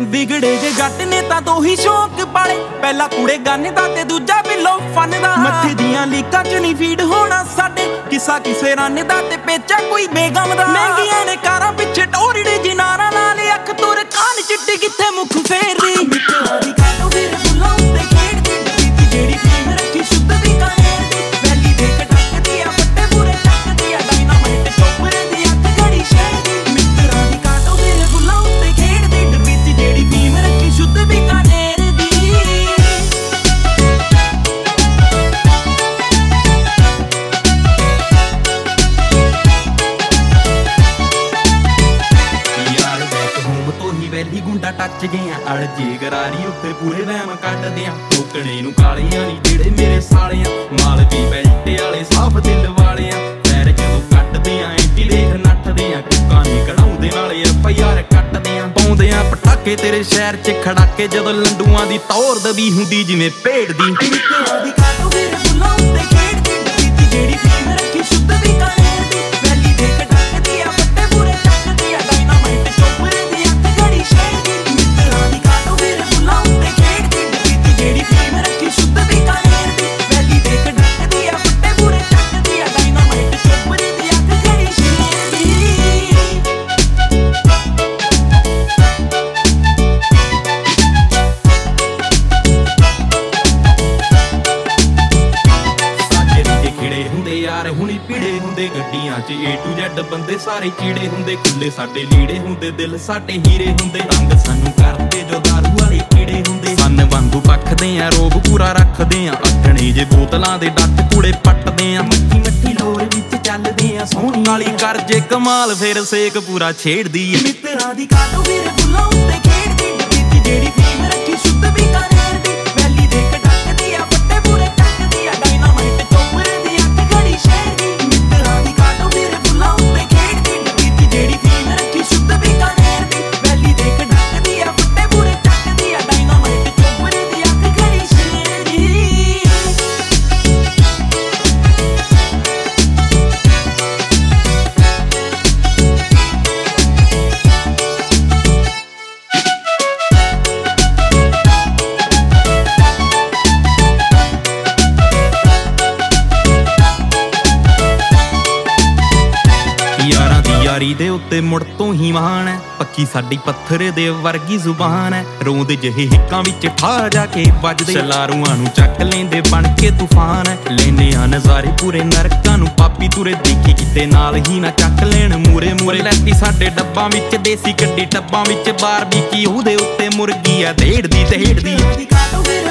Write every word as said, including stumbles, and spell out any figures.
ਵਿਗੜੇ ਜੇ ਜੱਟ ਨੇ ਤਾਂ ਦੋ ਹੀ ਸ਼ੌਕ ਪਾਲੇ, ਪਹਿਲਾ ਕੁੜੇ ਗਾਨੇ ਦਾ ਤੇ ਦੂਜਾ ਬਿੱਲੋ ਫਨ ਦਾ। ਮੱਥੇ ਦੀਆਂ ਲੀਕਾਂ ਚ ਨਹੀਂ ਫੀਡ ਹੋਣਾ ਸਾਡੇ, ਕਿਸਾ ਕਿਸੇ ਰੰਨ ਦਾ ਤੇ ਪੇਚਾ ਕੋਈ ਬੇਗਮ ਦਾ। ਮਹਿੰਗੀਆਂ ਨੇ ਕਾਰਾਂ ਪਿੱਛੇ ਟੋਰੜੇ ਜਿਨਾਰਾ ਨਾਲ, ਅੱਖ ਤੁਰ ਕਾਨ ਚਿੱਟੀ ਕਿੱਥੇ ਮੁੱਖ ਫੇਰਦੀ। ਮਿੱਤਰਾਂ ਦੀ ਕਾਟੋ ਫਿਰ ਫੁੱਲਾਂ ਉੱਤੇ ਖੇਡਦੀ, ਡੱਬੀ ਜਿਹੜੀ ਫੀਮ ਰੱਖੀ ਸ਼ੁੱਧ ਦੀ ਕਾਇਰ ਦੀ। ਵੈਲੀ ਦੇ ਕਟਕਦੀ ਆ ਫੱਟੇ ਪੂਰੇ ਟੱਕਦੀ ਆ, ਡਾਇਨਾਮਾਈਟ ਚੋਪਰੇ ਦੀ ਅੱਖ ਘੜੀ ਸ਼ਹਿਦੀ। ਮਿੱਤਰਾਂ ਦੀ ਕਾਟੋ ਫਿਰ ਫੁੱਲਾਂ ਉੱਤੇ ਖੇਡਦੀ, ਡੱਬੀ ਜਿਹੜੀ ਫੀਮ ਰੱਖੀ ਸ਼ੁੱਧ ਦੀ ਕਾਇਰ ਦੀ। ਵੈਲੀ ਗੁੰਡਾ ਟੱਚ ਗਿਆ ਅੜ ਜੇ ਗਰਾਰੀ ਉੱਤੇ ਪੂਰੇ ਵਹਿਮ ਕੱਢਦੇ ਆ। ਟੋਕਣੇ ਨੂੰ ਕਾਲੀਆਂ ਨੀ ਜਿਹੜੇ ਮੇਰੇ ਸਾਲਿਆਂ, ਮਾਲਵੀ ਬੈਲਟੇ ਵਾਲੇ ਸਾਫ ਦਿਲ ਵਾਲੇ ਆ। ਪੈਰ ਜਦੋਂ ਕੱਟਦੇ ਆ ਐਂਟੀ ਦੇਖ ਨੱਠਦੇ ਆ, ਕੁੱਕਾਂ ਨੀ ਕਢਾਉਂਦੇ ਨਾਲੇ ਐਫ ਆਈ ਆਰ ਕੱਟਦੇ ਆ। ਪਾਉਂਦੇ ਆ ਪਟਾਕੇ ਤੇਰੇ ਸ਼ਹਿਰ ਚ ਖੜਾਕੇ, ਜਦੋਂ ਲੰਡੂਆਂ ਦੀ ਤੌਰ ਦਬੀ ਹੁੰਦੀ ਜਿਵੇਂ ਭੇਡ ਦੀ। ਮਿੱਤਰਾਂ ਦੀ ਕਾਟੋ ਫਿਰ ਫੁੱਲਾਂ ਉੱਤੇ ਖੇਡਦੀ, ਡੱਬੀ ਜਿਹੜੀ ਫੀਮ ਰੱਖੀ ਸ਼ੁੱਧ ਦੀ ਕਾਇਰ ਦੀ। ਵੈਲੀ ਦੇ ਕਟਕਦੀ ਆ ਫੱਟੇ ਪੂਰੇ ਟੱਕਦੀ ਆ, ਡਾਇਨਾਮਾਈਟ ਚੋਪਰੇ ਦੀ ਅੱਖ ਘੜੀ ਸ਼ਹਿਦੀ। ਮਿੱਤਰਾਂ ਦੀ ਕਾਟੋ ਫਿਰ ਫੁੱਲਾਂ ਉੱਤੇ ਖੇਡਦੀ, ਡੱਬੀ ਜਿਹੜੀ ਫੀਮ ਰੱਖੀ ਸ਼ੁੱਧ ਦੀ ਕਾਇਰ ਦੀ। ਵੈਲੀ ਦੇ ਕਟਕਦੀ ਆ ਫੱਟੇ ਪੂਰੇ ਟੱਕਦੀ ਆ, ਡਾਇਨਾਮਾਈਟ ਚੋਪਰੇ ਦੀ ਅੱਖ ਘੜੀ ਸ਼ਹਿਦੀ। ਯਾਰ ਹੁਣੀ ਪੀੜੇ ਹੁੰਦੇ ਗੱਡੀਆਂ ਚ ਏ ਟੂ ਜ਼ੈਡ ਬੰਦੇ ਸਾਰੇ ਚੀੜੇ ਹੁੰਦੇ। ਖੁੱਲੇ ਸਾਡੇ ਲੀੜੇ ਹੁੰਦੇ, ਦਿਲ ਸਾਡੇ ਹੀਰੇ ਹੁੰਦੇ। ਰੰਗ ਸਾਨੂੰ ਕਰਦੇ ਜੋ ਦਾਰੂ ਵਾਲੇ ਕੀੜੇ ਹੁੰਦੇ। ਸੰਨ ਵਾਂਗੂ ਪੱਖਦੇ ਆ ਰੋਬ ਪੂਰਾ ਰੱਖਦੇ ਆ, ਅੱਠਣੇ ਜੇ ਬੋਤਲਾਂ ਦੇ ਡੱਟ ਕੂੜੇ ਪੱਟਦੇ ਆ। ਮੱਠੀ ਮੱਠੀ ਲੋਰ ਵਿੱਚ ਚੱਲਦੇ ਆ, ਸੋਹਣੀ ਵਾਲੀ ਕਰ ਜੇ ਕਮਾਲ ਫਿਰ ਸੇਕ ਪੂਰਾ ਛੇੜਦੀ ਏ। ਮਿੱਤਰਾਂ ਦੀ ਕਾਟੋ ਫਿਰ ਫੁੱਲਾਂ ਉੱਤੇ ਖੇਡਦੀ, ਡੱਬੀ ਜਿਹੜੀ ਫੀਮ ਰੱਖੀ ਸ਼ੁੱਧ ਵੀ ਕਾਇਰ ਦੀ। ਵੈਲੀ ਦੇ ਕਟਕਦੀ ਆ ਫੱਟੇ ਪੂਰੇ ਟੱਕਦੀ ਆ, ਡਾਇਨਾਮਾਈਟ ਚੋਪਰੇ ਦੀ ਅੱਖ ਘੜੀ ਸ਼ਹਿਦੀ। ਮਿੱਤਰਾਂ ਦੀ ਕਾਟੋ ਫਿਰ ਫੁੱਲਾਂ ਉੱਤੇ ਖੇਡਦੀ, ਡੱਬੀ ਜਿਹੜੀ ਫੀਮ ਰੱਖੀ ਸ਼ੁੱਧ ਵੀ ਕਾਇਰ ਦੀ। ਵੈਲੀ ਦੇ ਕਟਕਦੀ ਆ ਫੱਟੇ ਪੂਰੇ ਟੱਕਦੀ ਆ, ਡਾਇਨਾਮਾਈਟ ਚੋਪਰੇ ਦੀ ਅੱਖ ਘੜੀ ਸ਼ਹਿਦੀ। ਯਾਰਾਂ ਦੀ ਯਾਰੀ ਦੇ ਉੱਤੇ ਮੁੜ ਤੋਂ ਹੀ ਮਾਣ ਐ, ਪੱਕੀ ਸਾਡੀ ਪੱਥਰੇ ਦੇ ਵਰਗੀ ਜ਼ੁਬਾਨ ਐ। ਰੋਂਦੇ ਜਿਹੇ ਹਿੱਕਾਂ ਵਿੱਚ ਠਾ ਜਾ ਕੇ ਵੱਜਦੇ, ਸ਼ਲਾਰੂਆਂ ਨੂੰ ਚੱਕ ਲੈਂਦੇ ਬਣ ਕੇ ਤੂਫਾਨ ਐ। ਲੈਨੇ ਆ ਨਜ਼ਾਰੇ ਪੂਰੇ ਨਰਕਾਂ ਨੂੰ ਪਾਪੀ ਤੁਰੇ, ਦੇਖੀ ਕਿਤੇ ਨਾਲ ਹੀ ਨਾ ਚੱਕ ਲੈਣ ਮੂਰੇ ਮੂਰੇ। ਲੈਤੀ ਸਾਡੇ ਡੱਬਾਂ ਵਿੱਚ ਦੇਸੀ ਕੱਢੀ ਟੱਬਾਂ ਵਿੱਚ ਬਾਰਬੀਕੀ, ਉਹਦੇ ਉੱਤੇ ਮੁਰਗੀ ਆ ਢੇੜਦੀ ਢੇੜਦੀ।